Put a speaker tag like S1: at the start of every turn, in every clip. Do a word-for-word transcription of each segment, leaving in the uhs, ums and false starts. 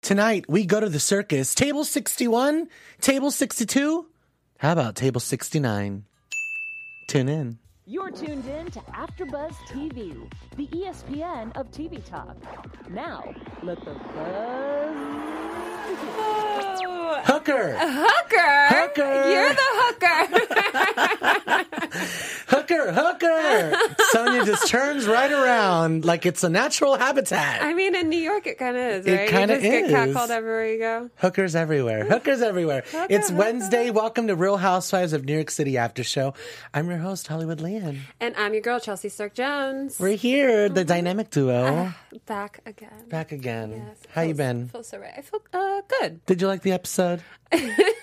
S1: Tonight, we go to the circus. Table sixty-one? Table sixty-two? How about table sixty-nine? Tune in.
S2: You're tuned in to AfterBuzz T V, the E S P N of T V talk. Now, let the buzz begin.
S3: Oh,
S1: Hooker!
S3: hooker!
S1: Hooker!
S3: You're the hooker!
S1: Hooker! Hooker! Sonia just turns right around like it's a natural habitat.
S3: I mean, in New York, it kind of is,
S1: It
S3: right?
S1: kinda
S3: You just
S1: is.
S3: get catcalled everywhere you go.
S1: Hookers everywhere. Hookers everywhere.
S3: Hooker,
S1: It's
S3: hooker.
S1: Wednesday. Welcome to Real Housewives of New York City After Show. I'm your host, Hollywood Leanne.
S3: And I'm your girl, Chelsea Stark-Jones.
S1: We're here, the dynamic duo.
S3: Back again.
S1: Back again.
S3: Yes,
S1: How you
S3: feels-
S1: been?
S3: Feels so right. I feel uh, good.
S1: Did you like the episode?
S3: I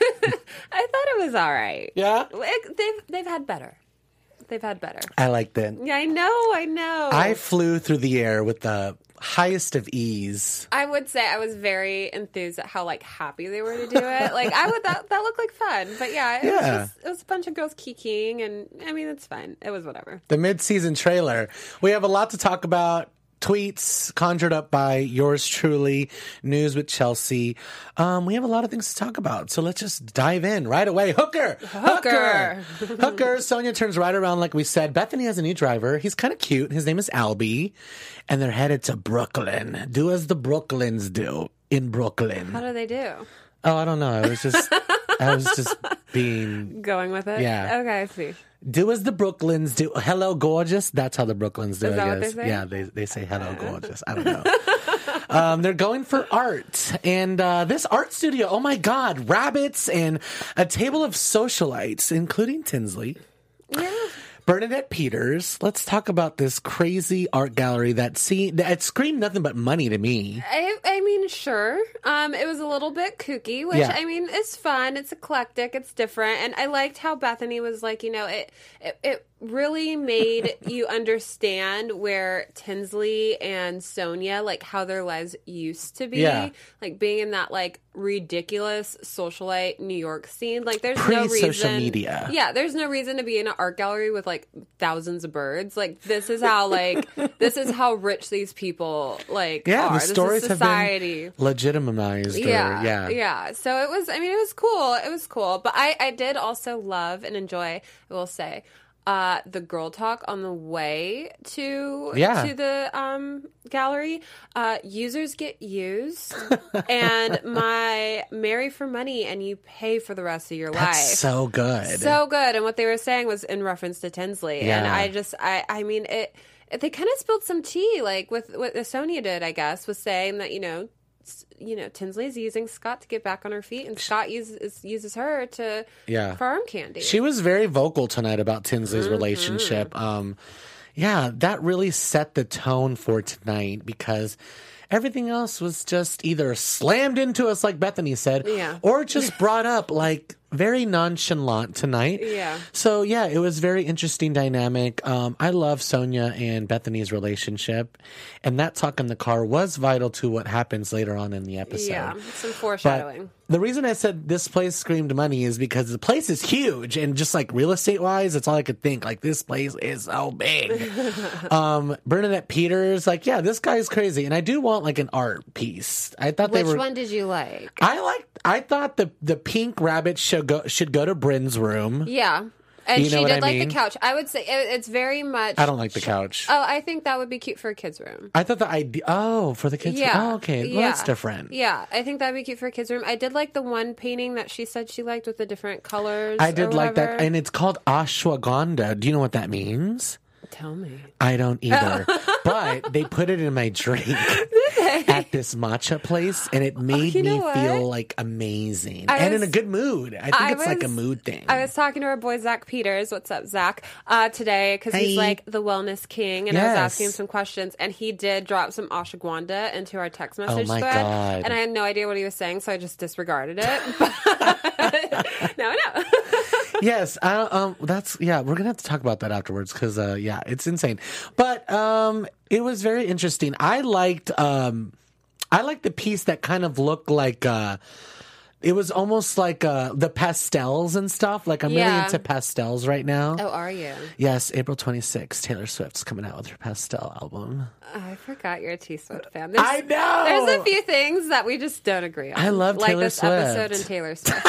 S3: thought it was all right.
S1: Yeah?
S3: It- they've they've had better. They've had better.
S1: I liked it.
S3: Yeah, I know. I know.
S1: I flew through the air with the highest of ease.
S3: I would say I was very enthused at how like happy they were to do it. Like I would that that looked like fun. But yeah, it
S1: Yeah.
S3: was just it was a bunch of girls kikiing, and I mean it's fine. It was whatever.
S1: The mid-season trailer. We have a lot to talk about. Tweets conjured up by yours truly, news with Chelsea. Um, we have a lot of things to talk about, so let's just dive in right away. Hooker!
S3: Hooker!
S1: Hooker! Sonia turns right around like we said. Bethany has a new driver. He's kind of cute. His name is Albie, and they're headed to Brooklyn. Do as the Brooklyns do in Brooklyn.
S3: How do they do?
S1: Oh, I don't know. I was just, I was just being...
S3: Going with it?
S1: Yeah.
S3: Okay, I see.
S1: Do as the Brooklyns do. Hello, gorgeous. That's how the Brooklyns do,
S3: Is
S1: I
S3: that what
S1: guess.
S3: they say?
S1: Yeah, they they say hello, gorgeous. I don't know. um, they're going for art. And uh, this art studio, oh my God, rabbits and a table of socialites, including Tinsley.
S3: Yeah.
S1: Bernadette Peters. Let's talk about this crazy art gallery that see that screamed nothing but money to me.
S3: I, I mean, sure. Um, it was a little bit kooky, which
S1: Yeah.
S3: I mean, it's fun. It's eclectic. It's different, and I liked how Bethany was like, you know, it it, it really made you understand where Tinsley and Sonia, like how their lives used to be,
S1: Yeah.
S3: like being in that like ridiculous socialite New York scene. Like, there's no
S1: Pre-social
S3: reason.
S1: media.
S3: Yeah, there's no reason to be in an art gallery with like thousands of birds. Like, this is how like this is how rich these people like
S1: Yeah,
S3: are.
S1: the
S3: This is
S1: stories have
S3: society.
S1: been legitimized. Or,
S3: Yeah,
S1: yeah,
S3: yeah. So it was. I mean, it was cool. It was cool. But I, I did also love and enjoy. I will say, uh, the girl talk on the way to
S1: Yeah.
S3: to the um gallery. Uh, users get used, and my marry for money, and you pay for the rest of your
S1: That's
S3: life.
S1: so good.
S3: So good. And what they were saying was in reference to Tinsley. And
S1: Yeah.
S3: I just, I, I mean, it. They kind of spilled some tea, like with what Sonia did, I guess, was saying that, you know, s- you know, Tinsley's using Scott to get back on her feet, and Scott uses uses her to
S1: Yeah.
S3: for arm candy.
S1: She was very vocal tonight about Tinsley's
S3: Mm-hmm.
S1: relationship. Um, yeah, that really set the tone for tonight because everything else was just either slammed into us, like Bethany said,
S3: Yeah.
S1: or just brought up like very nonchalant tonight.
S3: Yeah.
S1: So yeah, it was very interesting dynamic. Um, I love Sonia and Bethany's relationship, and that talk in the car was vital to what happens later on in the episode.
S3: yeah, some
S1: But
S3: foreshadowing.
S1: the reason I said this place screamed money is because the place is huge, and just like real estate wise, that's all I could think. Like, this place is so big. um, Bernadette Peters, like, yeah, this guy's crazy, and I do want like an art piece. I thought they
S3: Which
S1: were.
S3: one did you like?
S1: I like. I thought the the pink rabbit should go should go to Bryn's room.
S3: Yeah, and
S1: You know
S3: she
S1: what
S3: did
S1: I
S3: like
S1: mean?
S3: the couch. I would say it, it's very much.
S1: I don't like the couch.
S3: Oh, I think that would be cute for a kid's room.
S1: I thought the idea. Oh, for the kids.
S3: Yeah.
S1: Oh, okay. Well,
S3: yeah.
S1: that's different.
S3: Yeah, I think that'd be cute for a kid's room. I did like the one painting that she said she liked with the different colors.
S1: I
S3: or
S1: did like that,
S3: whatever.
S1: and it's called ashwagandha. Do you know what that means?
S3: Tell me.
S1: I don't either. But they put it in my drink at this matcha place, and it made
S3: you know
S1: me
S3: what?
S1: feel like amazing
S3: I
S1: and
S3: was-
S1: in a good mood. I think
S3: I
S1: it's like a
S3: was-
S1: mood thing.
S3: I was talking to our boy Zach Peters. What's up, Zach? Uh, today because
S1: Hey.
S3: he's like the wellness king, and I was
S1: Yes.
S3: asking him some questions, and he did drop some ashwagandha into our text message
S1: my
S3: thread,
S1: God.
S3: and I had no idea what he was saying, so I just disregarded it. But now I know.
S1: Yes, I, um, that's yeah. We're gonna have to talk about that afterwards because uh, yeah, it's insane. But um, it was very interesting. I liked um, I liked the piece that kind of looked like uh, it was almost like uh, the pastels and stuff. Like I'm
S3: Yeah.
S1: really into pastels right now.
S3: Oh, are you?
S1: Yes, April twenty-sixth, Taylor Swift's coming out with her pastel album.
S3: Oh, I forgot you're a T Swift fan. There's,
S1: I know!
S3: There's a few things that we just don't agree on.
S1: I love
S3: like
S1: Taylor
S3: this
S1: Swift.
S3: episode and Taylor Swift.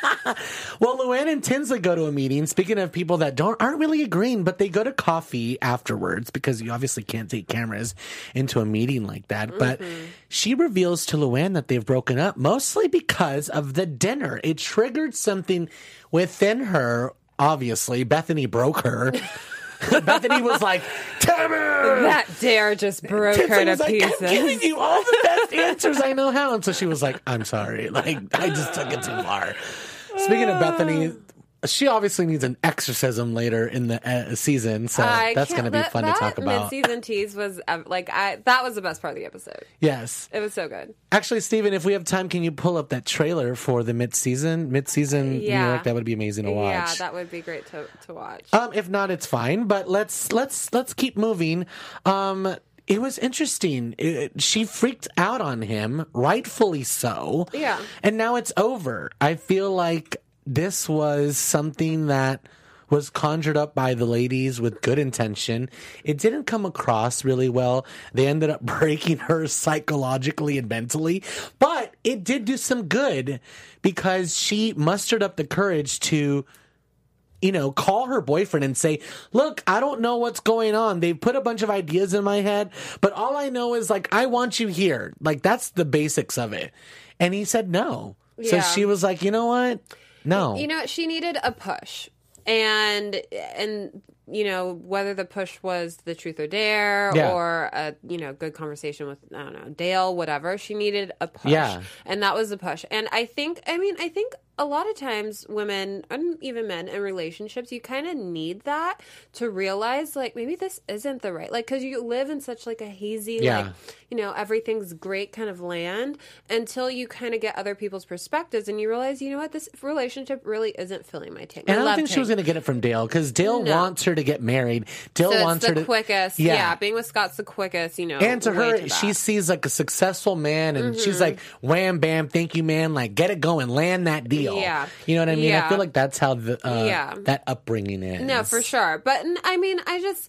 S1: Well, Luann and Tinsley go to a meeting. Speaking of people that don't aren't really agreeing, but they go to coffee afterwards because you obviously can't take cameras into a meeting like that. Mm-hmm. But she reveals to Luann that they've broken up mostly because of the dinner. It triggered something within her. Obviously, Bethany broke her. Bethany was like, Tamara!
S3: That dare just broke
S1: Tinsley
S3: her to
S1: was like,
S3: pieces.
S1: I'm giving you all the best answers I know how. And so she was like, I'm sorry. Like, I just took it too far. Speaking of Bethany, she obviously needs an exorcism later in the uh, season, so
S3: I
S1: that's
S3: can't-
S1: going to be
S3: that-
S1: fun to talk
S3: that
S1: about.
S3: Mid-season tease was uh, like I. That was the best part of the episode.
S1: Yes.
S3: It was so good.
S1: Actually, Steven, if we have time, can you pull up that trailer for the mid-season? Mid-season
S3: Yeah.
S1: New York, that would be amazing to watch.
S3: Yeah, that would be great to to watch.
S1: Um, if not, it's fine. But let's let's let's keep moving. Um, it was interesting. It, she freaked out on him, rightfully so.
S3: Yeah.
S1: And now it's over. I feel like this was something that was conjured up by the ladies with good intention. It didn't come across really well. They ended up breaking her psychologically and mentally, but it did do some good because she mustered up the courage to, you know, call her boyfriend and say, look, I don't know what's going on. They put a bunch of ideas in my head, but all I know is like, I want you here. Like, that's the basics of it. And he said no. So
S3: Yeah.
S1: she was like, you know what? No.
S3: You know, she needed a push. And, and you know, whether the push was the truth or dare
S1: Yeah.
S3: or a, you know, good conversation with, I don't know, Dale, whatever, she needed a push.
S1: Yeah.
S3: And that was the push. And I think, I mean, I think a lot of times women and even men in relationships, you kind of need that to realize like maybe this isn't the right, like, because you live in such like a hazy,
S1: Yeah.
S3: like, you know, everything's great kind of land until you kind of get other people's perspectives and you realize, you know what, this relationship really isn't filling my tank.
S1: And
S3: my
S1: I don't
S3: love
S1: think she was
S3: tank.
S1: going to get it from Dale because Dale
S3: No.
S1: wants her to get married. Dale
S3: So
S1: wants
S3: it's
S1: her
S3: the
S1: to.
S3: quickest.
S1: Yeah.
S3: Yeah. Being with Scott's the quickest, you know.
S1: And to
S3: way
S1: her,
S3: that. Mm-hmm.
S1: she sees like a successful man, and she's like, "Wham, bam, thank you, man! Like, get it going, land that deal."
S3: Yeah.
S1: you know what I mean. I
S3: Yeah.
S1: feel like that's how the uh,
S3: Yeah.
S1: that upbringing is.
S3: No, for sure. But n- I mean, I just,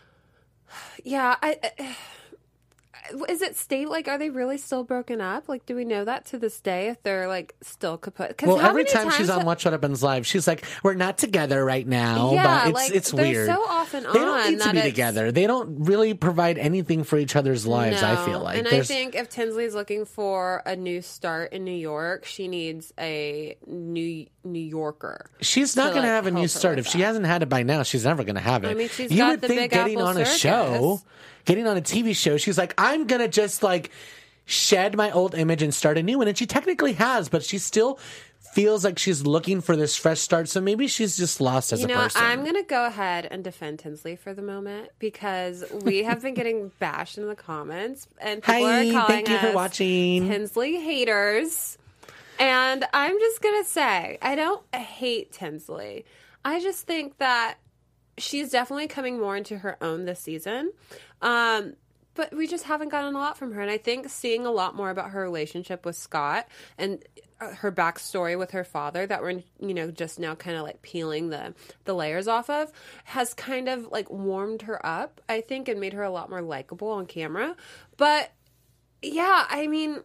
S3: yeah, I. I is it state like are they really still broken up? Like, do we know that to this day if they're like still kaput? 'Cause
S1: Well,
S3: how
S1: every
S3: many
S1: time she's
S3: times
S1: on
S3: ha-
S1: Watch What Happens Live, she's like, "We're not together right now."
S3: Yeah,
S1: but it's
S3: like,
S1: it's
S3: they're
S1: weird.
S3: so off and
S1: They don't
S3: on
S1: need to
S3: that
S1: be
S3: it's-
S1: together. They don't really provide anything for each other's lives. I
S3: No.
S1: feel like,
S3: and
S1: There's-
S3: I think if Tinsley's looking for a new start in New York, she needs a new New Yorker.
S1: she's not
S3: to,
S1: going to
S3: like,
S1: have a new
S3: help her
S1: start.
S3: with
S1: If she
S3: that.
S1: hasn't had it by now, she's never going to have it.
S3: I mean, she's
S1: you
S3: got
S1: would
S3: the
S1: think
S3: Big
S1: getting
S3: Apple
S1: on a
S3: circus.
S1: show, getting on a T V show, she's like, I'm going to just like shed my old image and start a new one. And she technically has, but she still feels like she's looking for this fresh start. So maybe she's just lost as
S3: You
S1: a
S3: know,
S1: person.
S3: I'm going to go ahead and defend Tinsley for the moment because we have been getting bashed in the comments and people
S1: Hi,
S3: are calling
S1: thank you for
S3: us
S1: watching.
S3: Tinsley haters. And I'm just going to say, I don't hate Tinsley. I just think that she's definitely coming more into her own this season. Um, but we just haven't gotten a lot from her. And I think seeing a lot more about her relationship with Scott and her backstory with her father that we're, you know, just now kind of like peeling the, the layers off of has kind of like warmed her up, I think, and made her a lot more likable on camera. But yeah, I mean...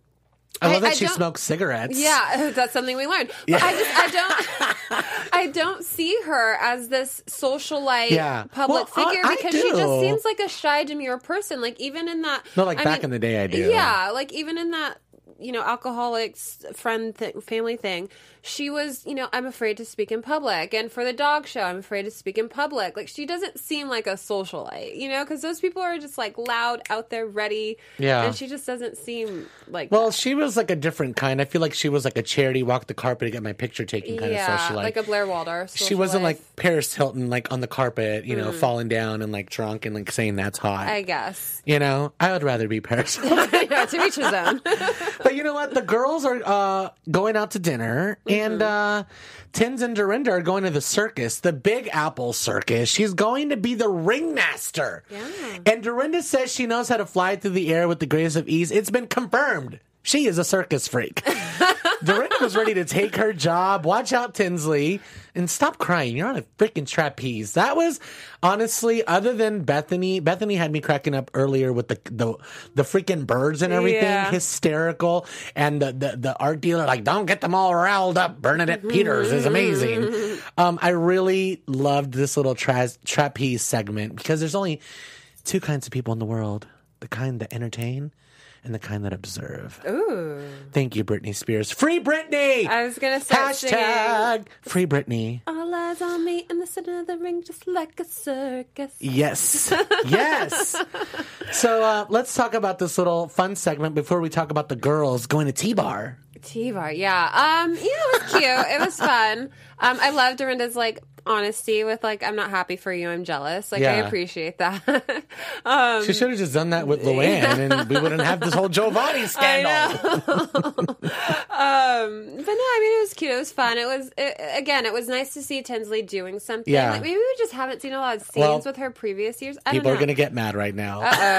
S1: I love
S3: I-
S1: that
S3: I
S1: she
S3: don't-
S1: smokes cigarettes.
S3: Yeah, that's something we learned. But I just I don't I don't see her as this socialite
S1: Yeah.
S3: public
S1: Well, I-
S3: figure
S1: I
S3: because she just
S1: do.
S3: seems like a shy, demure person. Like even in that
S1: No, like
S3: I
S1: back
S3: mean,
S1: in the day I do.
S3: Yeah, like even in that, you know, alcoholics friend th- family thing, she was, you know, I'm afraid to speak in public. And for the dog show, I'm afraid to speak in public. Like she doesn't seem like a socialite, you know, because those people are just like loud, out there, ready.
S1: Yeah.
S3: And she just doesn't seem like
S1: Well,
S3: that.
S1: she was like a different kind. I feel like she was like a charity, walk the carpet to get my picture taken kind
S3: yeah,
S1: of socialite.
S3: like a Blair Waldorf.
S1: She wasn't
S3: socialite.
S1: like Paris Hilton, like on the carpet, you know, falling down and like drunk and like saying that's hot.
S3: Mm. I guess.
S1: You know, I would rather be Paris Hilton.
S3: Yeah, to each his own.
S1: But you know what? The girls are uh, going out to dinner, and uh, Tins and Dorinda are going to the circus, the Big Apple Circus. She's going to be the ringmaster.
S3: Yeah.
S1: And Dorinda says she knows how to fly through the air with the greatest of ease. It's been confirmed. She is a circus freak. Dorinda was ready to take her job. Watch out, Tinsley. And stop crying. You're on a freaking trapeze. That was, honestly, other than Bethany, Bethany had me cracking up earlier with the the, the freaking birds and everything.
S3: Yeah.
S1: Hysterical. And the, the, the art dealer, like, don't get them all riled up. Bernadette Peters is amazing. Um, I really loved this little tra- trapeze segment because there's only two kinds of people in the world. The kind that entertain and the kind that observe.
S3: Ooh.
S1: Thank you, Britney Spears. Free Britney!
S3: I was going to start
S1: Hashtag
S3: singing.
S1: Free Britney.
S3: All eyes on me in the center of the ring, just like a circus.
S1: Yes. Yes. So uh, let's talk about this little fun segment before we talk about the girls going to T-Bar.
S3: T-Bar, yeah. Um, yeah, it was cute. It was fun. Um, I love Dorinda's, like, honesty with, like, I'm not happy for you, I'm jealous. Like, I
S1: Yeah.
S3: appreciate that. um,
S1: She should have just done that with Luann and we wouldn't have this whole Giovanni scandal.
S3: I know. um, but no, I mean, it was cute. It was fun. It was, it, again, it was nice to see Tinsley doing something.
S1: Yeah.
S3: Like, maybe we just haven't seen a lot of scenes
S1: Well,
S3: with her previous years. I
S1: People
S3: don't
S1: are
S3: know.
S1: going to get mad right now.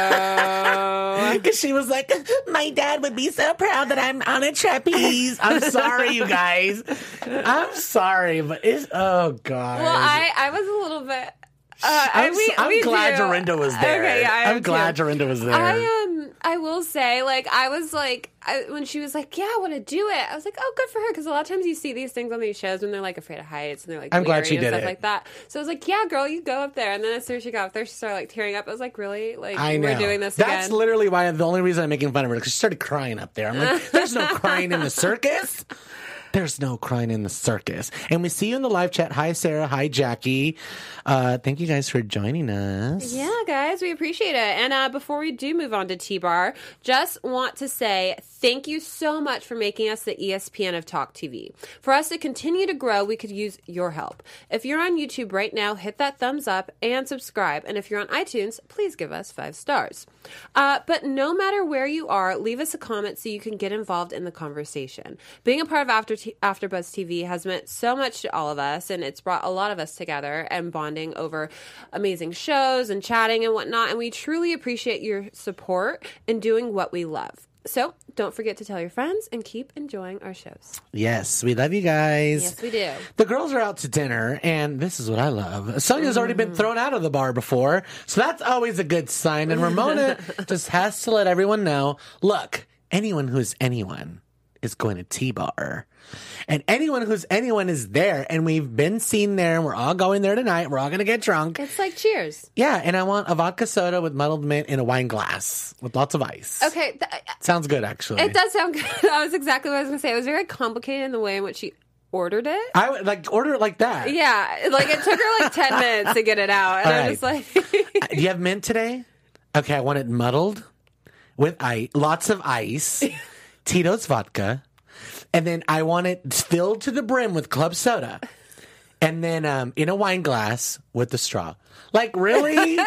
S3: Uh-oh.
S1: Because she was like, my dad would be so proud that I'm on a trapeze. I'm sorry, you guys. I'm sorry, but it's, oh, God.
S3: Well, I, I was a little bit. Uh, I,
S1: I'm,
S3: we,
S1: I'm
S3: we
S1: glad
S3: do.
S1: Dorinda was there.
S3: Okay, yeah, I am
S1: I'm glad
S3: too.
S1: Dorinda was there.
S3: I um, I will say, like, I was like, I, when she was like, "Yeah, I want to do it," I was like, "Oh, good for her," because a lot of times you see these things on these shows when they're like afraid of heights and they're like,
S1: I'm glad
S3: weary
S1: she
S3: and
S1: did
S3: stuff
S1: it.
S3: like that. So I was like, "Yeah, girl, you go up there." And then as soon as she got up there, she started like tearing up. I was like, "Really? Like,
S1: I know.
S3: we're doing this
S1: That's
S3: again?"
S1: literally why the only reason I'm making fun of her because she started crying up there. I'm like, there's no crying in the circus. There's no crying in the circus. And we see you in the live chat. Hi, Sarah. Hi, Jackie. Uh, thank you guys for joining us.
S3: Yeah, guys, we appreciate it. And uh, before we do move on to T-Bar, just want to say thank you so much for making us the E S P N of Talk T V. For us to continue to grow, we could use your help. If you're on YouTube right now, hit that thumbs up and subscribe. And if you're on iTunes, please give us five stars. Uh, but no matter where you are, leave us a comment so you can get involved in the conversation. Being a part of After T- AfterBuzz T V has meant so much to all of us, and it's brought a lot of us together and bonding over amazing shows and chatting and whatnot. And we truly appreciate your support in doing what we love. So don't forget to tell your friends and keep enjoying our shows.
S1: Yes, we love you guys.
S3: Yes, we do.
S1: The girls are out to dinner, and this is what I love. Sonia's already been thrown out of the bar before, so that's always a good sign. And Ramona just has to let everyone know, look, anyone who's anyone is going to T-Bar. And anyone who's anyone is there, and we've been seen there, and we're all going there tonight. We're all going to get drunk.
S3: It's like Cheers.
S1: Yeah, and I want a vodka soda with muddled mint in a wine glass with lots of ice.
S3: Okay. Th-
S1: Sounds good, actually.
S3: it does sound good. That was exactly what I was going to say. It was very complicated in the way in which she ordered it.
S1: I would like order it like that.
S3: Yeah. Like it took her like ten minutes to get it out. And
S1: All
S3: I'm
S1: right.
S3: just like.
S1: Do you have mint today? Okay, I want it muddled with ice, lots of ice, Tito's vodka, and then I want it filled to the brim with club soda, and then um, in a wine glass with the straw. Like, really?
S3: When she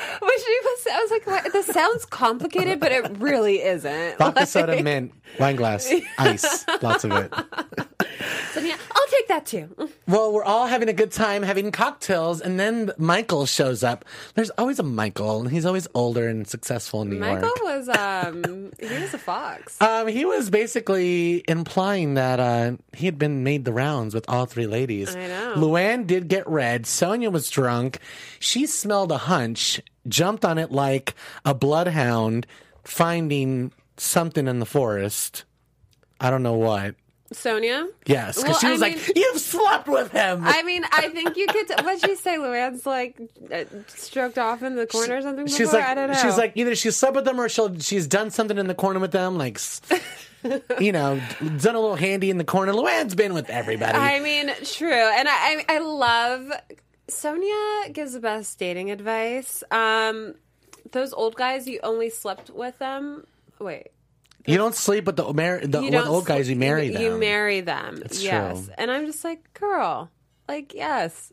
S3: was, I was like, what? This sounds complicated, but it really isn't.
S1: Vodka
S3: Like-
S1: soda, mint, wine glass, ice, lots of it.
S3: So yeah, I'll take that too.
S1: Well, we're all having a good time having cocktails, and then Michael shows up. There's always a Michael, and he's always older and successful in New
S3: Michael
S1: York.
S3: was, um, he was a fox.
S1: Um, he was basically implying that uh, he had been made the rounds with all three ladies.
S3: I know.
S1: Luann did get red. Sonia was drunk. She smelled a hunch, jumped on it like a bloodhound finding something in the forest. I don't know what.
S3: Sonia?
S1: Yes, because
S3: Well,
S1: she was
S3: I
S1: like,
S3: mean-
S1: "You've slept with him."
S3: I mean, I think you could. What'd she say? Luann's like uh, stroked off in the corner or something. Before?
S1: She's like,
S3: I don't know.
S1: she's like, either she slept with them or she'll she's done something in the corner with them, like, s- you know, done a little handy in the corner. Luann's been with everybody.
S3: I mean, true, and I, I, I love Sonia gives the best dating advice. Um, those old guys, you only slept with them. Wait.
S1: you don't sleep with the, mar- the
S3: You
S1: with
S3: don't
S1: old guys.
S3: sl-
S1: You marry them.
S3: You marry them.
S1: It's
S3: yes.
S1: true.
S3: And I'm just like, girl, like, yes.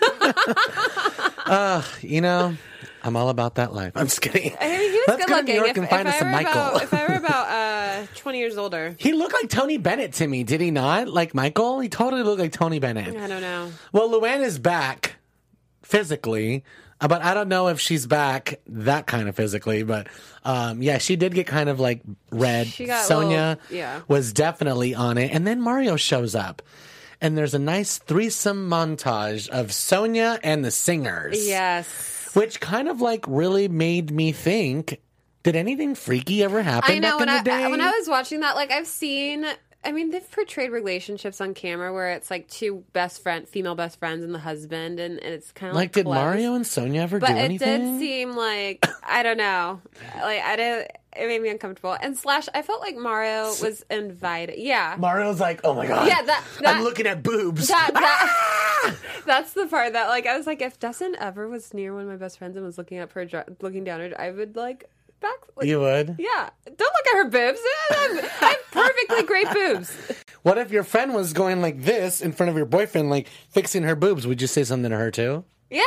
S1: You know, I'm all about that life. I'm just kidding.
S3: I mean, he was
S1: Let's
S3: good
S1: go to
S3: looking.
S1: New York
S3: if,
S1: and find
S3: if
S1: us
S3: I
S1: a
S3: were
S1: Michael.
S3: About, if I were about uh, twenty years older,
S1: He looked like Tony Bennett to me, did he not? Like Michael? He totally looked like Tony Bennett.
S3: I don't know.
S1: Well, Luann is back physically. Uh, But I don't know if she's back that kind of physically. But um, yeah, she did get kind of like red.
S3: She got a
S1: Sonia
S3: little- yeah.
S1: was definitely on it. And then Mario shows up. And there's a nice threesome montage of Sonia and the singers.
S3: Yes.
S1: Which kind of like really made me think, did anything freaky ever happen
S3: I know
S1: back in
S3: when
S1: the
S3: I
S1: day?
S3: when I was watching that, like I've seen. I mean, they've portrayed relationships on camera where it's like two best friend, female best friends, and the husband, and, and it's kind of like,
S1: like, did
S3: close.
S1: Mario and Sonia ever
S3: But
S1: do
S3: it
S1: anything?
S3: did seem like I don't know, like I didn't. It made me uncomfortable. And slash, I felt like Mario was invited. Yeah,
S1: Mario's like, oh my god,
S3: Yeah, that- that-
S1: I'm looking at boobs.
S3: that, that
S1: Ah!
S3: that's the part that like I was like, if Dustin ever was near one of my best friends and was looking up her, dr- looking down her, I would like back. Like,
S1: You would?
S3: yeah, don't look at her boobs. I have, I have perfectly great boobs.
S1: What if your friend was going like this in front of your boyfriend, like fixing her boobs? Would you say something to her too?
S3: Yeah,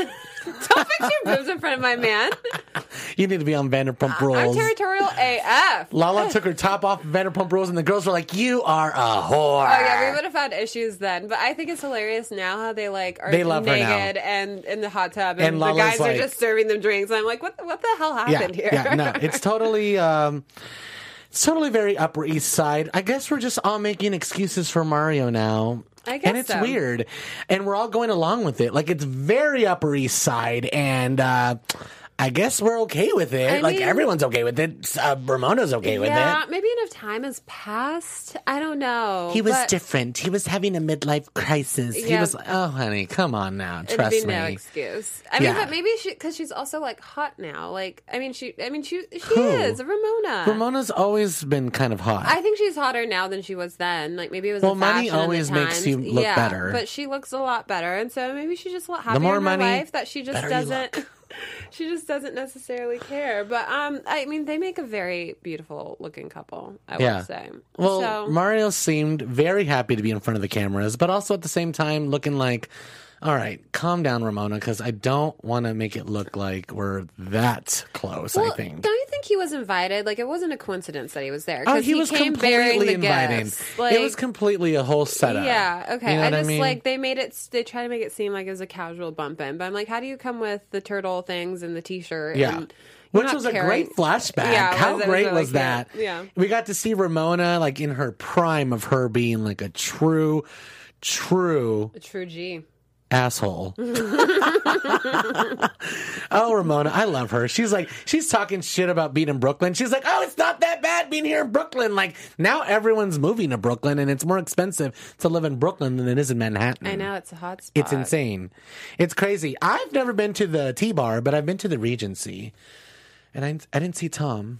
S3: don't fix your boobs in front of my man.
S1: You need to be on Vanderpump
S3: I'm
S1: Rules.
S3: territorial A F.
S1: Lala took her top off of Vanderpump Rules, and the girls were like, "You are a whore."
S3: Oh yeah, we would have had issues then, but I think it's hilarious now how they like are
S1: They love her now.
S3: naked and in the hot tub, and,
S1: And
S3: the
S1: Lala's
S3: guys
S1: like-
S3: are just serving them drinks. I'm like, what? The, what the hell
S1: yeah,
S3: happened here?
S1: yeah, no, it's totally, um, it's totally very Upper East Side. I guess we're just all making excuses for Mario now.
S3: I guess
S1: and it's
S3: so.
S1: weird, and we're all going along with it. Like it's very Upper East Side, and uh, I guess we're okay with it.
S3: I
S1: like
S3: mean-
S1: everyone's okay with it. Uh, Ramona's okay with
S3: yeah,
S1: it.
S3: maybe enough time has passed. I don't know.
S1: He was
S3: but
S1: different. He was having a midlife crisis. He
S3: Yeah.
S1: was, oh, honey, come on now.
S3: It'd
S1: Trust
S3: be
S1: me.
S3: no excuse. I mean,
S1: Yeah.
S3: but maybe she because she's also like hot now. Like, I mean, she, I mean, she, she
S1: Who?
S3: is Ramona.
S1: Ramona's always been kind of hot.
S3: I think she's hotter now than she was then. Like maybe it was
S1: Well,
S3: in
S1: money
S3: fashion in the
S1: always makes
S3: times.
S1: you look
S3: yeah,
S1: better.
S3: but she looks a lot better, and so maybe she's just a lot happier
S1: more
S3: in her
S1: money,
S3: life that she just
S1: better you
S3: doesn't.
S1: look.
S3: She just doesn't necessarily care. But um, I mean, they make a very beautiful looking couple. I
S1: Yeah.
S3: would say.
S1: Well,
S3: so,
S1: Mario seemed very happy to be in front of the cameras, but also at the same time looking like, all right, calm down, Ramona, because I don't want to make it look like we're that close,
S3: well,
S1: I think.
S3: don't you think he was invited? Like it wasn't a coincidence that he was there.
S1: Oh,
S3: 'cause
S1: he, was
S3: came bearing
S1: completely
S3: the
S1: inviting.
S3: gifts. Like,
S1: it was completely a whole setup.
S3: Yeah, okay.
S1: You know
S3: I
S1: what
S3: just
S1: I mean?
S3: like they made it. They try to make it seem like it was a casual bump in, but I'm like, how do you come with the turtle things and the T-shirt?
S1: Yeah.
S3: and you're
S1: Which
S3: not
S1: was a
S3: carrying-
S1: great flashback.
S3: Yeah, it
S1: How
S3: was- it was
S1: great
S3: really
S1: was that?
S3: cute. Yeah.
S1: We got to see Ramona like in her prime of her being like a true, true
S3: A true G.
S1: asshole. Oh, Ramona, I love her. She's like, she's talking shit about being in Brooklyn. She's like, oh, it's not that bad being here in Brooklyn. Like, now everyone's moving to Brooklyn, and it's more expensive to live in Brooklyn than it is in Manhattan.
S3: I know it's a hot spot.
S1: It's insane. It's crazy. I've never been to the T-Bar, but I've been to the Regency. And I, I didn't see Tom.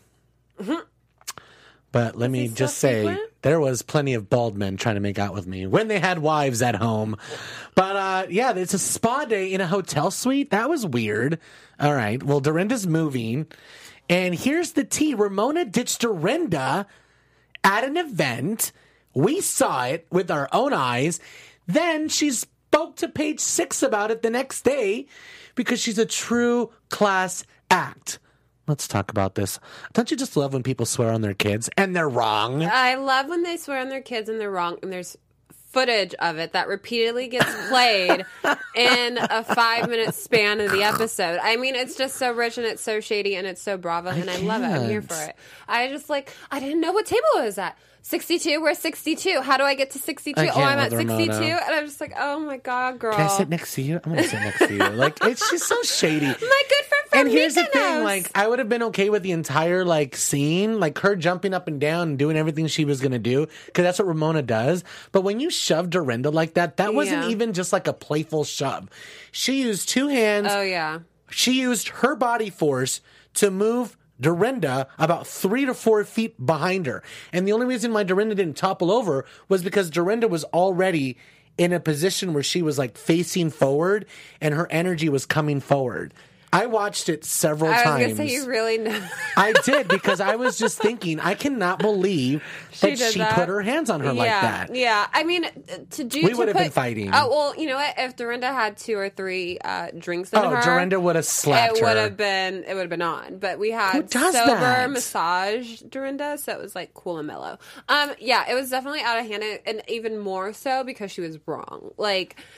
S1: But let me
S3: he still
S1: just say,
S3: frequent?
S1: there was plenty of bald men trying to make out with me when they had wives at home. But uh, yeah, it's a spa day in a hotel suite. That was weird. All right. Well, Dorinda's moving. And here's the tea. Ramona ditched Dorinda at an event. We saw it with our own eyes. Then she spoke to Page Six about it the next day because she's a true class act. Let's talk about this. Don't you just love when people swear on their kids and they're wrong?
S3: I love when they swear on their kids and they're wrong, and there's footage of it that repeatedly gets played in a five minute span of the episode. I mean, it's just so rich and it's so shady and it's so Bravo, and I love it. I'm here for
S1: can't.
S3: it. I just like, I didn't know what table it was at. sixty-two? We're sixty-two. How do I get to sixty-two?
S1: I
S3: Oh,
S1: can't
S3: I'm at
S1: with Ramona.
S3: sixty-two? And I'm just like, oh my God, girl.
S1: Can I sit next to you? I'm going to sit next to you. Like, it's just so shady.
S3: My good friend from
S1: And here's the
S3: Mykonos.
S1: thing, like, I would have been okay with the entire, like, scene, like, her jumping up and down and doing everything she was gonna do, because that's what Ramona does. But when you shoved Dorinda like that, that wasn't
S3: Yeah.
S1: even just, like, a playful shove. She used two hands.
S3: Oh, yeah.
S1: She used her body force to move Dorinda about three to four feet behind her. And the only reason why Dorinda didn't topple over was because Dorinda was already in a position where she was like facing forward and her energy was coming forward. I watched it several
S3: I was
S1: times.
S3: going to say, you really know.
S1: I did, because I was just thinking, I cannot believe
S3: She
S1: that
S3: did
S1: she
S3: that.
S1: put her hands on her like
S3: yeah,
S1: that.
S3: Yeah, I mean, to do
S1: We
S3: to
S1: would have
S3: put-
S1: been fighting.
S3: Oh well, you know what? If Dorinda had two or three uh, drinks in
S1: Oh,
S3: her,
S1: Dorinda would have slapped
S3: it would
S1: her.
S3: have been it would have been on. But we
S1: Who
S3: had
S1: does
S3: sober
S1: that?
S3: massage Dorinda, so it was like cool and mellow. Um, yeah, it was definitely out of hand, and even more so because she was wrong. Like.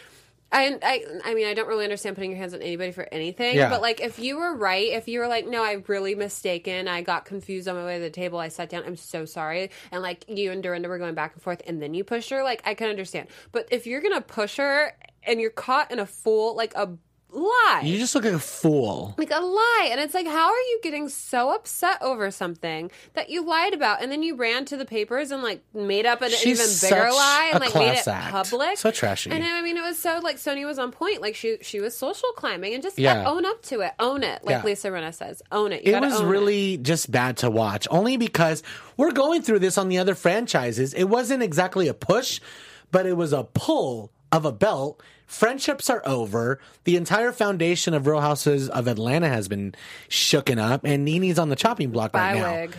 S3: I, I I mean, I don't really understand putting your hands on anybody for anything,
S1: Yeah.
S3: but like if you were right, if you were like, no, I really mistaken, I got confused on my way to the table, I sat down, I'm so sorry, and like you and Dorinda were going back and forth, and then you push her, like I can understand. But if you're gonna push her and you're caught in a full like a lie,
S1: You just look like a fool.
S3: like a lie, and it's like, how are you getting so upset over something that you lied about, and then you ran to the papers and like made up an
S1: She's
S3: even bigger
S1: such
S3: lie and
S1: a
S3: like made
S1: class
S3: it
S1: act.
S3: public,
S1: So trashy.
S3: And I mean, it was so like Sonia was on point, like she she was social climbing, and just
S1: Yeah.
S3: uh, own up to it, own it, like
S1: Yeah.
S3: Lisa Rinna says, own it. You
S1: It
S3: gotta
S1: was
S3: own
S1: really just bad to watch, only because we're going through this on the other franchises. It wasn't exactly a push, but it was a pull of a belt. Friendships are over. The entire foundation of Real Houses of Atlanta has been shooken up, and Nene's on the chopping block right now.
S3: Bywig.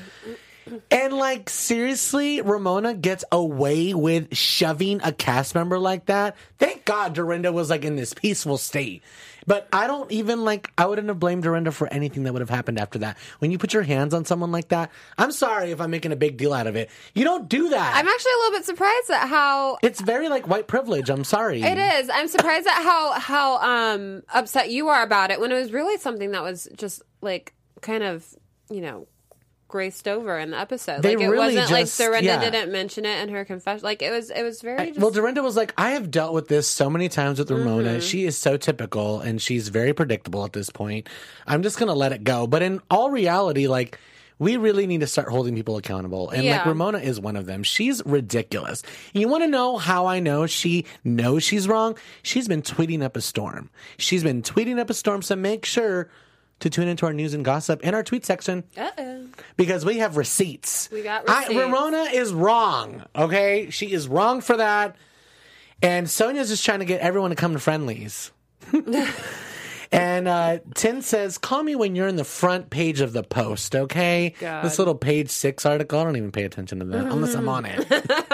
S1: And like, seriously, Ramona gets away with shoving a cast member like that. Thank God Dorinda was like in this peaceful state. But I don't even like, I wouldn't have blamed Dorinda for anything that would have happened after that. When you put your hands on someone like that, I'm sorry if I'm making a big deal out of it. You don't do that.
S3: I'm actually a little bit surprised at how
S1: It's very like white privilege. I'm sorry.
S3: it is. I'm surprised at how how um upset you are about it when it was really something that was just like kind of, you know, graced over in the episode.
S1: They
S3: like it
S1: really
S3: wasn't like
S1: just-
S3: Dorinda
S1: yeah.
S3: didn't mention it in her confession. Like it was it was very just,
S1: Well, Dorinda was like, I have dealt with this so many times with Ramona.
S3: Mm-hmm.
S1: She is so typical and she's very predictable at this point. I'm just going to let it go. But in all reality, like, we really need to start holding people accountable. And like
S3: Yeah.
S1: Ramona is one of them. She's ridiculous. You want to know how I know she knows she's wrong? She's been tweeting up a storm. She's been tweeting up a storm. So make sure to tune into our news and gossip in our tweet section.
S3: uh-oh.
S1: Because we have receipts.
S3: We got
S1: I,
S3: receipts.
S1: Ramona is wrong, okay? She is wrong for that. And Sonia's just trying to get everyone to come to friendlies. And uh, Tin says, call me when you're in the front page of the post, okay?
S3: God.
S1: This little page six article, I don't even pay attention to that unless I'm on it.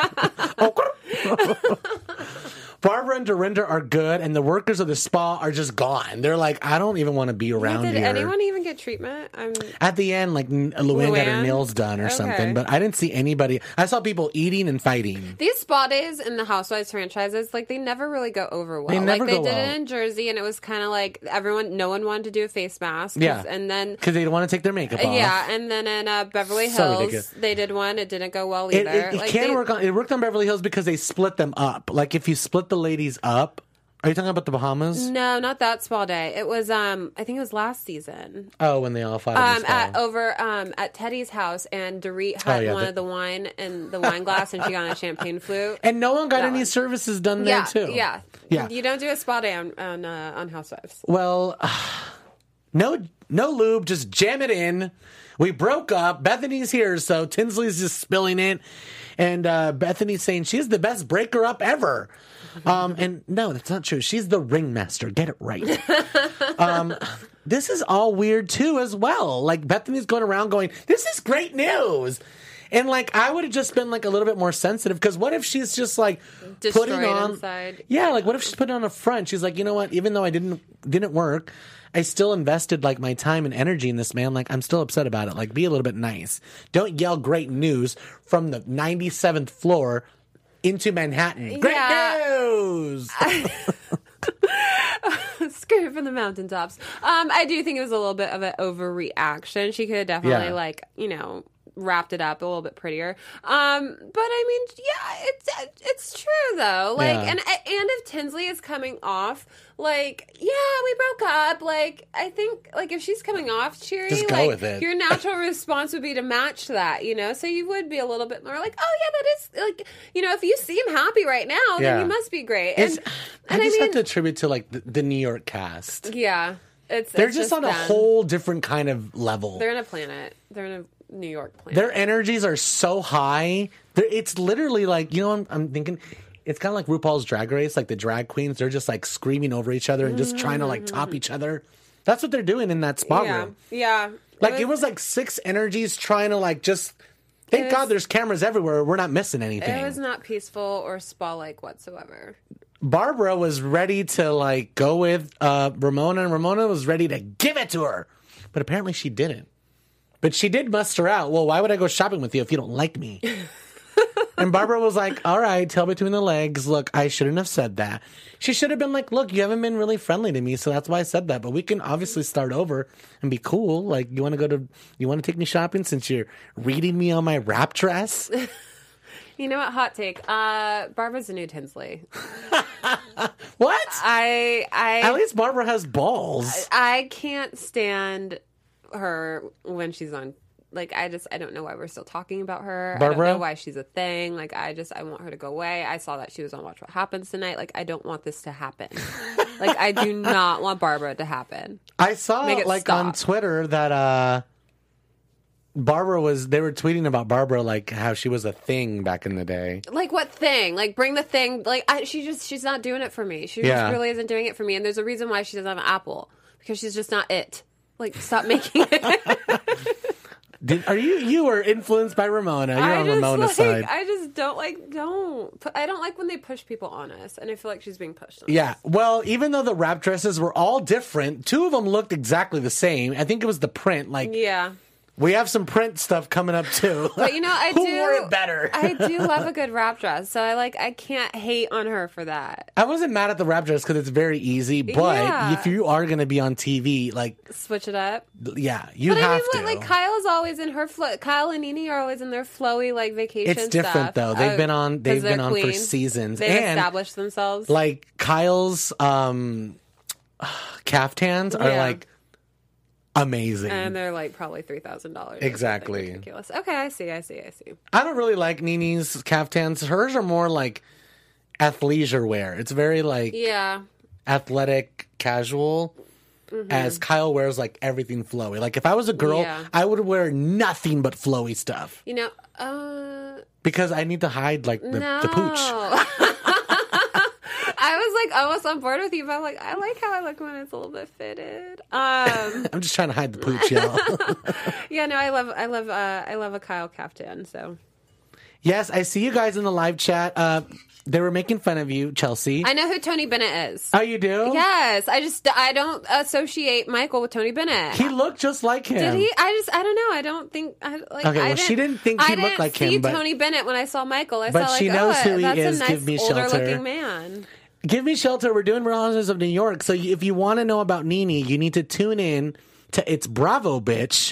S1: Oh. Barbara and Dorinda are good, and the workers of the spa are just gone. They're like, I don't even want to be around
S3: Did
S1: here.
S3: anyone even get treatment? I'm
S1: At the end, like N- Luann got her
S3: Luann?
S1: nails done or
S3: Okay.
S1: something, but I didn't see anybody. I saw people eating and fighting.
S3: These spa days in the Housewives franchises, like they never really go over well.
S1: They never
S3: like they
S1: go
S3: did
S1: well.
S3: it in Jersey, and it was kind of like everyone, no one wanted to do a face mask. 'cause-
S1: Yeah.
S3: and then
S1: Because they don't want to take their makeup off.
S3: yeah, and then in uh, Beverly
S1: So
S3: Hills,
S1: ridiculous.
S3: they did one. It didn't go well
S1: It,
S3: either.
S1: it, it
S3: like
S1: can
S3: they-
S1: work on. It worked on Beverly Hills because they split them up. Like if you split the ladies up. Are you talking about the Bahamas?
S3: No, not that spa day. It was um, I think it was last season.
S1: Oh, when they all fought.
S3: Um,
S1: in the
S3: at
S1: spa.
S3: over um at Teddy's house, and Dorit had
S1: Oh, yeah,
S3: wanted
S1: the-
S3: the wine and the wine glass, and she got on a champagne flute.
S1: And no one got
S3: that
S1: any
S3: one.
S1: services done there
S3: yeah,
S1: too.
S3: yeah,
S1: Yeah.
S3: You don't do a spa day on on, uh, on Housewives.
S1: Well, no, no lube. Just jam it in. We broke up. Bethany's here, so Tinsley's just spilling it, and uh, Bethany's saying she's the best breaker up ever. Um, and no, that's not true. She's the ringmaster. Get it right. um, this is all weird too, as well. Like Bethany's going around going, "This is great news." And like, I would have just been like a little bit more sensitive, because what if she's just like
S3: Destroyed
S1: putting on,
S3: inside.
S1: yeah, like what if she's putting on a front? She's like, you know what? Even though I didn't didn't work, I still invested like my time and energy in this man. Like I'm still upset about it. Like be a little bit nice. Don't yell great news from the ninety-seventh floor into Manhattan. Great
S3: Yeah.
S1: news.
S3: Scream from the mountaintops. Um, I do think it was a little bit of an overreaction. She could have definitely,
S1: Yeah.
S3: like, you know, wrapped it up a little bit prettier. Um, but I mean, yeah, it's it's true though. Like,
S1: Yeah.
S3: and and if Tinsley is coming off, like, yeah, we broke up. Like, I think, like, if she's coming off cheery,
S1: Just go
S3: like,
S1: with it.
S3: your natural response would be to match that, you know. So you would be a little bit more like, oh yeah, that is like, you know, if you seem happy right now,
S1: Yeah.
S3: then you must be great.
S1: It's,
S3: And
S1: I
S3: and I
S1: just
S3: mean,
S1: have to attribute to like the, the New York cast.
S3: yeah, it's
S1: They're
S3: it's
S1: just, on a
S3: them.
S1: whole different kind of level.
S3: They're in a planet. They're in a New York planet.
S1: Their energies are so high. They're, it's literally like, you know, I'm, I'm thinking it's kind of like RuPaul's Drag Race, like the drag queens. They're just like screaming over each other and just trying to like top each other. That's what they're doing in that spa
S3: yeah,
S1: room.
S3: yeah.
S1: Like it was like six energies trying to like just. Thank
S3: It
S1: God
S3: was-
S1: there's cameras everywhere. We're not missing anything.
S3: It was not peaceful or spa-like whatsoever.
S1: Barbara was ready to like go with uh, Ramona, and Ramona was ready to give it to her, but apparently she didn't. But she did muster out, well, why would I go shopping with you if you don't like me? And Barbara was like, all right, tail between the legs. Look, I shouldn't have said that. She should have been like, look, you haven't been really friendly to me, so that's why I said that. But we can obviously start over and be cool. Like, you want to go to, you want to take me shopping since you're reading me on my wrap dress?
S3: You know what? Hot take. Uh, Barbara's the new Tinsley.
S1: What?
S3: I, I,
S1: At least Barbara has balls.
S3: I can't stand her when she's on. Like, I just, I don't know why we're still talking about her.
S1: Barbara?
S3: I don't know why she's a thing. Like, I just, I want her to go away. I saw that she was on Watch What Happens Tonight. Like, I don't want this to happen. Like, I do not want Barbara to happen.
S1: I saw,
S3: Make it
S1: like,
S3: stop.
S1: on Twitter that uh, Barbara was, they were tweeting about Barbara, like, how she was a thing back in the day.
S3: Like, what thing? Like, bring the thing. Like, I, she just, she's not doing it for me. She
S1: Yeah.
S3: just really isn't doing it for me. And there's a reason why she doesn't have an Apple. Because she's just not it. Like, stop making it.
S1: Did, are you, you were influenced by Ramona. You're
S3: I
S1: on
S3: just,
S1: Ramona's
S3: like,
S1: side.
S3: I just don't like, don't. Pu- I don't like when they push people on us. And I feel like she's being pushed on
S1: Yeah.
S3: us.
S1: Well, even though the wrap dresses were all different, two of them looked exactly the same. I think it was the print. Like,
S3: Yeah.
S1: we have some print stuff coming up too.
S3: But you know, I
S1: Who
S3: do.
S1: wore it better?
S3: I do love a good wrap dress. So I like, I can't hate on her for that.
S1: I wasn't mad at the wrap dress because it's very easy. But
S3: Yeah.
S1: if you are going to be on T V, like,
S3: Switch it up.
S1: yeah, you
S3: But
S1: have
S3: I mean,
S1: to.
S3: what, like Kyle's always in her flo- Kyle and Nene are always in their flowy like vacation.
S1: It's different
S3: stuff.
S1: though. They've
S3: Uh,
S1: been on.
S3: 'cause
S1: They've
S3: they're
S1: been on for
S3: queens.
S1: seasons,
S3: They've
S1: and
S3: established themselves.
S1: like Kyle's um, caftans are
S3: Yeah.
S1: like amazing.
S3: And they're like probably three thousand dollars.
S1: Exactly.
S3: Ridiculous. Okay, I see. I see. I see.
S1: I don't really like Nene's caftans. Hers are more like athleisure wear. It's very like
S3: Yeah.
S1: athletic, casual. As Kyle wears like everything flowy. Like if I was a girl,
S3: Yeah.
S1: I would wear nothing but flowy stuff
S3: You know. Uh.
S1: because I need to hide like the,
S3: no.
S1: the pooch.
S3: I was like almost on board with you, but I'm like, I like how I look when it's a little bit fitted. Um.
S1: I'm just trying to hide the pooch, y'all.
S3: Yeah. No. I love. I love. Uh. I love a Kyle caftan. So.
S1: Yes, I see you guys in the live chat. Uh, they were making fun of you, Chelsea.
S3: I know who Tony Bennett is.
S1: Oh, you do?
S3: Yes, I just I don't associate Michael with Tony Bennett.
S1: He looked just like him.
S3: Did he? I just I don't know. I don't think. I, like,
S1: Okay,
S3: I
S1: well, she didn't think he
S3: I
S1: looked
S3: didn't
S1: like him,
S3: see
S1: but-
S3: Tony Bennett when I saw Michael. I
S1: But
S3: saw like,
S1: she knows
S3: oh,
S1: who he
S3: that's
S1: is.
S3: a nice
S1: Give me
S3: older
S1: shelter.
S3: looking man.
S1: Give me shelter. We're doing Real Housewives of New York. So if you want to know about Nene, you need to tune in to It's Bravo, Bitch,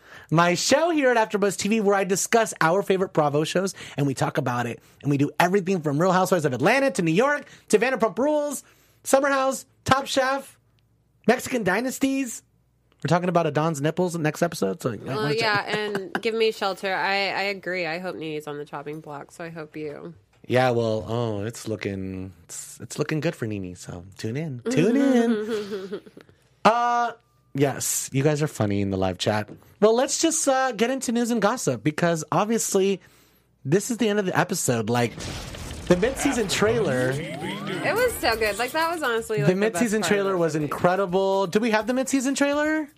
S1: my show here at AfterBuzz T V, where I discuss our favorite Bravo shows and we talk about it. And we do everything from Real Housewives of Atlanta to New York to Vanderpump Rules, Summer House, Top Chef, Mexican Dynasties. We're talking about Adon's nipples in the next episode. So
S3: Well, yeah, and give me shelter. I I agree. I hope Nene's on the chopping block. So I hope you.
S1: Yeah, well, oh, it's looking it's, it's looking good for Nene. So tune in, tune in. uh, yes, you guys are funny in the live chat. Well, let's just uh, get into news and gossip because obviously this is the end of the episode. Like the mid-season trailer,
S3: It was so good. Like that was honestly like,
S1: the mid-season
S3: best part of
S1: trailer
S3: it.
S1: was incredible. Do we have the mid-season trailer?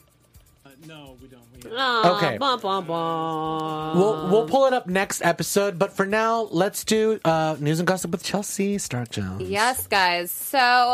S4: Uh, no, we don't. We
S3: Aw,
S1: Okay.
S3: Bum, bum, bum.
S1: We'll we'll pull it up next episode. But for now, let's do uh, news and gossip with Chelsea Stark Jones.
S3: Yes, guys. So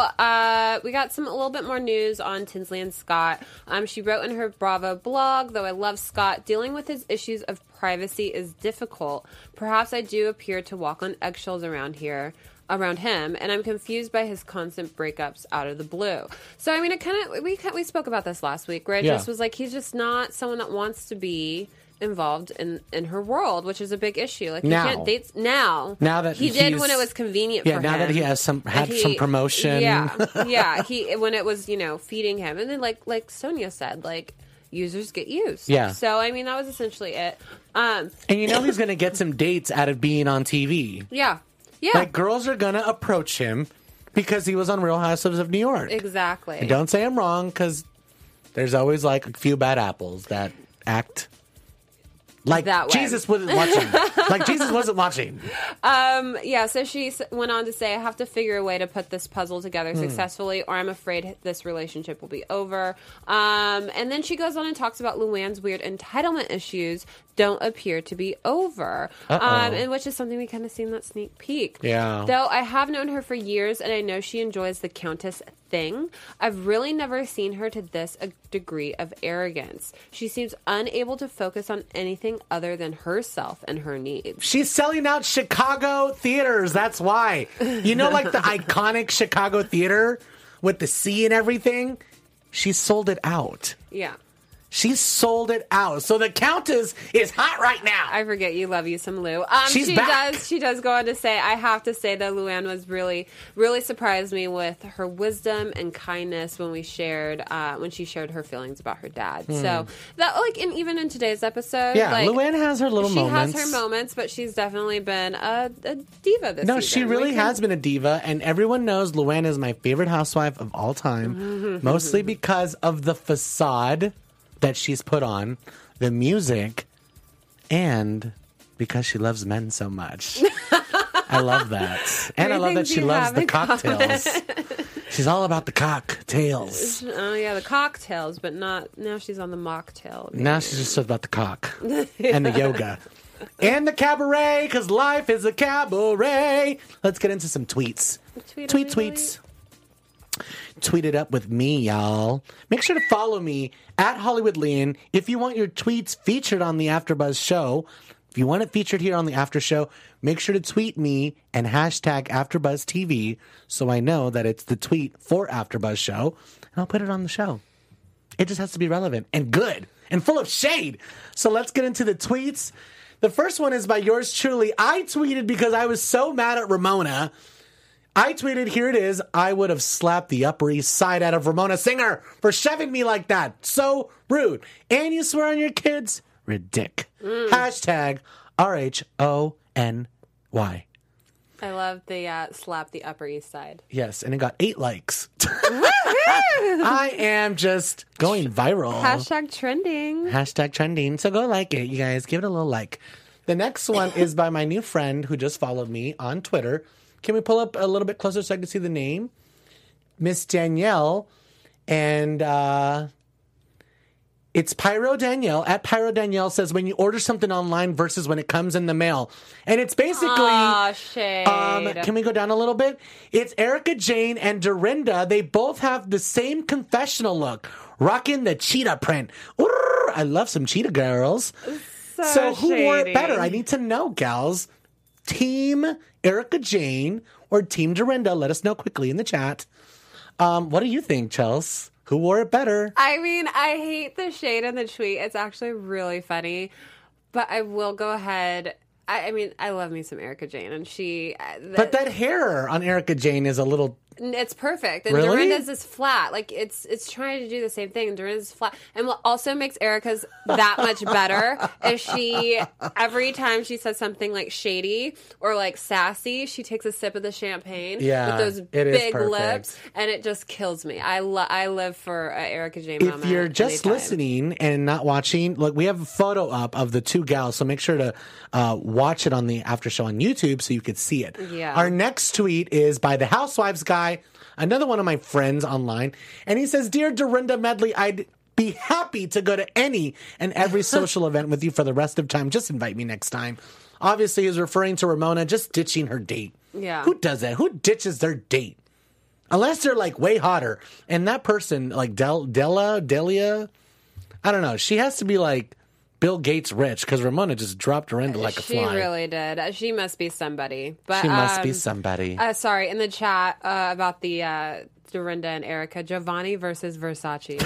S3: uh, we got some a little bit more news on Tinsley and Scott. Um, she wrote in her Bravo blog, though I love Scott, dealing with his issues of privacy is difficult. Perhaps I do appear to walk on eggshells around here. Around him, and I'm confused by his constant breakups out of the blue. So I mean, it kind of we we spoke about this last week, where it
S1: Yeah.
S3: just was like he's just not someone that wants to be involved in in her world, which is a big issue. Like
S1: Now.
S3: he can't date now.
S1: Now that
S3: he did
S1: he's-
S3: when it was convenient.
S1: Yeah,
S3: for
S1: now
S3: him.
S1: that he has some had
S3: And
S1: some
S3: he-
S1: promotion.
S3: Yeah, yeah. He when it was you know feeding him, and then like like Sonia said, like users get used.
S1: Yeah.
S3: So I mean that was essentially it. Um.
S1: And you know he's going to get some dates out of being on T V.
S3: Yeah. Yeah.
S1: Like girls are gonna approach him because he was on Real Housewives of New York.
S3: exactly.
S1: And don't say I'm wrong because there's always like a few bad apples that act like
S3: That way.
S1: Jesus wasn't watching. Like Jesus wasn't watching.
S3: Um, yeah, so she s- went on to say, I have to figure a way to put this puzzle together
S1: Hmm.
S3: successfully, or I'm afraid this relationship will be over. Um, and then she goes on and talks about Luann's weird entitlement issues don't appear to be over,
S1: Uh-oh.
S3: um, and which is something we kind of see in that sneak peek.
S1: Yeah.
S3: Though I have known her for years, and I know she enjoys the Countess thing, I've really never seen her to this a degree of arrogance. She seems unable to focus on anything other than herself and her needs.
S1: She's selling out Chicago theaters. That's why. You know, like the iconic Chicago theater with the sea and everything? She sold it out.
S3: Yeah.
S1: She sold it out. So the Countess is hot right now.
S3: I forget you love you some Lou. Um,
S1: She's
S3: she
S1: back.
S3: does. She does go on to say, I have to say that Luann was really, really surprised me with her wisdom and kindness when we shared, uh, when she shared her feelings about her dad. So that, like, and even in today's episode,
S1: Hmm. Yeah,
S3: like,
S1: Luann has her little
S3: she
S1: moments.
S3: has her moments, but she's definitely been a, a diva this
S1: No,
S3: season.
S1: she really has been a diva, and everyone knows Luann is my favorite housewife of all time, mostly because of the facade that she's put on, the music, and because she loves men so much. I love that. And I love that
S3: things
S1: she
S3: you
S1: loves
S3: have
S1: the
S3: in
S1: cocktails. She's all about the cocktails.
S3: Oh yeah, the cocktails, but not now. She's on the mocktail.
S1: Now she's just about the cock and the yoga. And the cabaret, because life is a cabaret. Let's get into some tweets.
S3: Tweet
S1: Tweet,
S3: away.
S1: tweets. Tweet it up with me, y'all. Make sure to follow me at Hollywood Lean if you want your tweets featured on the AfterBuzz show. If you want it featured here on the After Show, make sure to tweet me and hashtag AfterBuzzTV so I know that it's the tweet for AfterBuzz Show, and I'll put it on the show. It just has to be relevant and good and full of shade. So let's get into the tweets. The first one is by yours truly. I tweeted because I was so mad at Ramona. I tweeted, here it is, I would have slapped the Upper East Side out of Ramona Singer for shoving me like that. So rude. And you swear on your kids? Ridic.
S3: Mm.
S1: Hashtag R H O N Y.
S3: I love the uh, slap the Upper East Side.
S1: Yes, and it got eight likes. I am just going viral.
S3: Hashtag trending.
S1: Hashtag trending. So go like it, you guys. Give it a little like. The next one is by my new friend who just followed me on Twitter. Can we pull up a little bit closer so I can see the name? Miss Danielle. And uh, it's Pyro Danielle. At Pyro Danielle says, when you order something online versus when it comes in the mail. And it's basically...
S3: Aw, shade.
S1: Um, can we go down a little bit? It's Erica Jane and Dorinda. They both have the same confessional look, rocking the cheetah print. Ooh, I love some cheetah girls.
S3: so
S1: So who wore it
S3: shady.
S1: better? I need to know, gals. Team Erica Jane or Team Dorinda? Let us know quickly in the chat. Um, what do you think, Chels? Who wore it better?
S3: I mean, I hate the shade in the tweet. It's actually really funny. But I will go ahead. I, I mean, I love me some Erica Jane. And she... uh, the-
S1: But that hair on Erica Jane is a little...
S3: It's perfect. And
S1: Really?
S3: Dorinda's is flat. Like, it's it's trying to do the same thing. And Dorinda's is flat. And what also makes Erica's that much better is she, every time she says something, like, shady or, like, sassy, she takes a sip of the champagne
S1: Yeah,
S3: with those
S1: it is
S3: big
S1: perfect.
S3: lips. And it just kills me. I, lo- I live for uh, Erica Jane
S1: If
S3: moment
S1: you're just
S3: anytime.
S1: listening and not watching, look, we have a photo up of the two gals, so make sure to uh, watch it on the after show on YouTube so you could see it.
S3: Yeah.
S1: Our next tweet is by the Housewives guy, another one of my friends online, and he says, Dear Dorinda Medley, I'd be happy to go to any and every social event with you for the rest of time. Just invite me next time. Obviously, he's referring to Ramona just ditching her date.
S3: Yeah.
S1: Who does that? Who ditches their date? Unless they're like way hotter. And that person, like Del Della, Delia, I don't know. She has to be like Bill Gates rich because Ramona just dropped her into like a
S3: She
S1: fly.
S3: really did. Uh, She must be somebody. But
S1: She must be
S3: um,
S1: somebody.
S3: Uh, sorry, in the chat uh, about the uh, Dorinda and Erica, Giovanni versus Versace.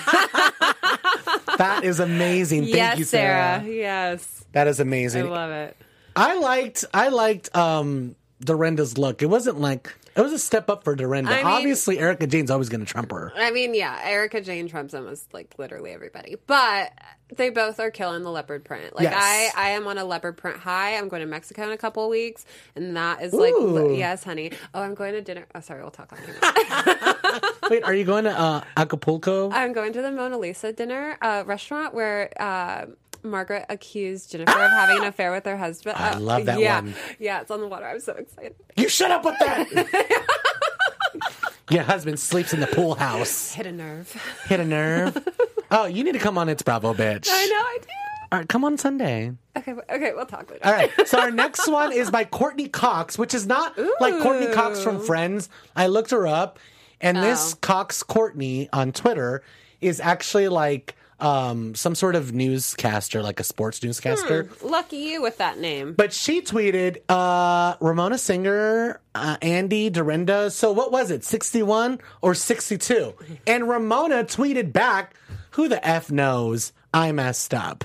S1: That is amazing. Thank
S3: yes,
S1: you, Sarah.
S3: Yes,
S1: That is
S3: I
S1: amazing.
S3: love it.
S1: I liked I liked um Dorinda's look. It wasn't like it was a step up for Dorinda.
S3: I mean-
S1: Obviously, Erica Jane's always going to trump her.
S3: I mean, yeah, Erica Jane trumps almost like literally everybody, but they both are killing the leopard print. Like
S1: Yes.
S3: I, I am on a leopard print high. I'm going to Mexico in a couple of weeks, and that is like,
S1: Ooh.
S3: li- yes, honey. Oh, I'm going to dinner. Oh, sorry, we'll talk on here.
S1: Wait, are you going to uh, Acapulco?
S3: I'm going to the Mona Lisa dinner uh, restaurant where uh, Margaret accused Jennifer of having an affair with her husband.
S1: I
S3: Uh,
S1: love that
S3: yeah.
S1: one.
S3: Yeah, it's on the water. I'm so excited.
S1: You shut up with that. Your husband sleeps in the pool house.
S3: Hit a nerve.
S1: Hit a nerve. Oh, you need to come on It's Bravo, bitch.
S3: I know I do.
S1: All right, come on Sunday.
S3: Okay, okay, we'll talk later.
S1: All right. So our next one is by Courtney Cox, which is not like Courtney Cox from Friends. I looked her up, and
S3: Oh.
S1: this Cox Courtney on Twitter is actually like um, some sort of newscaster, like a sports newscaster.
S3: Hmm, lucky you with that name.
S1: But she tweeted, uh, Ramona Singer, uh, Andy Dorinda. So what was it, sixty-one or sixty-two? And Ramona tweeted back, who the F knows? I messed up.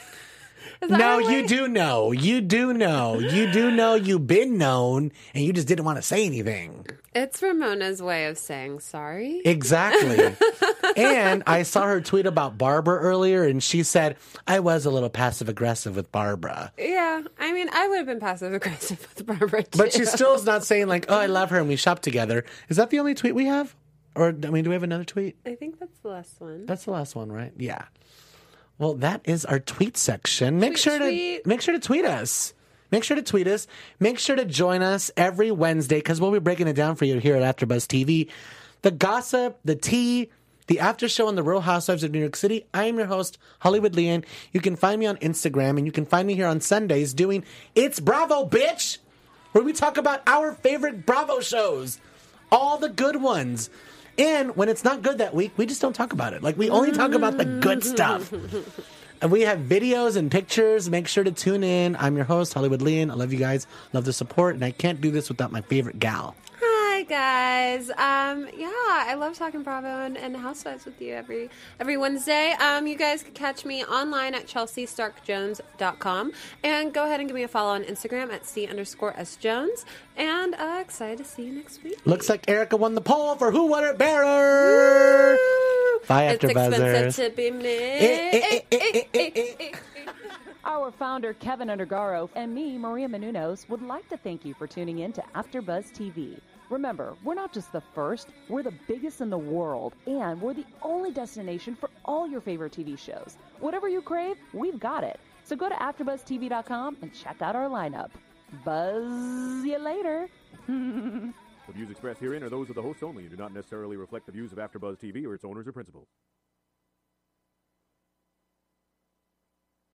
S1: No,
S3: really?
S1: you do know. You do know. You do know you've been known, and you just didn't want to say anything.
S3: It's Ramona's way of saying sorry.
S1: Exactly. And I saw her tweet about Barbara earlier, and she said, I was a little passive-aggressive with Barbara.
S3: Yeah, I mean, I would have been passive aggressive with Barbara too.
S1: But she still is not saying, like, oh, I love her, and we shop together. Is that the only tweet we have? Or, I mean, do we have another tweet?
S3: I think that's the last one.
S1: That's the last one, right? Yeah. Well, that is our tweet section. Make
S3: Tweet,
S1: sure to
S3: tweet.
S1: make sure to tweet us. Make sure to tweet us. Make sure to join us every Wednesday because we'll be breaking it down for you here at AfterBuzz T V. The gossip, the tea, the after show on the Real Housewives of New York City. I am your host, Hollywood Leon. You can find me on Instagram, and you can find me here on Sundays doing It's Bravo, bitch, where we talk about our favorite Bravo shows, all the good ones. And when it's not good that week, we just don't talk about it. Like, we only talk about the good stuff. And we have videos and pictures. Make sure to tune in. I'm your host, Hollywood Leon. I love you guys. Love the support. And I can't do this without my favorite gal.
S3: Hi guys. Um, yeah, I love talking Bravo and, and Housewives with you every every Wednesday. Um, you guys can catch me online at chelsea stark jones dot com and go ahead and give me a follow on Instagram at c underscore s jones. And uh, excited to see you next week.
S1: Looks like Erica won the poll for Who Won It Bearer. Bye,
S3: It's
S1: After
S3: expensive
S1: Buzzers.
S3: to be
S1: Eh, eh, eh, eh, eh, eh, eh.
S2: Our founder, Kevin Undergaro, and me, Maria Menounos, would like to thank you for tuning in to AfterBuzz T V. Remember, we're not just the first, we're the biggest in the world, and we're the only destination for all your favorite T V shows. Whatever you crave, we've got it. So go to after buzz t v dot com and check out our lineup. Buzz you later.
S5: The views expressed herein are those of the hosts only and do not necessarily reflect the views of AfterBuzz T V or its owners or principals.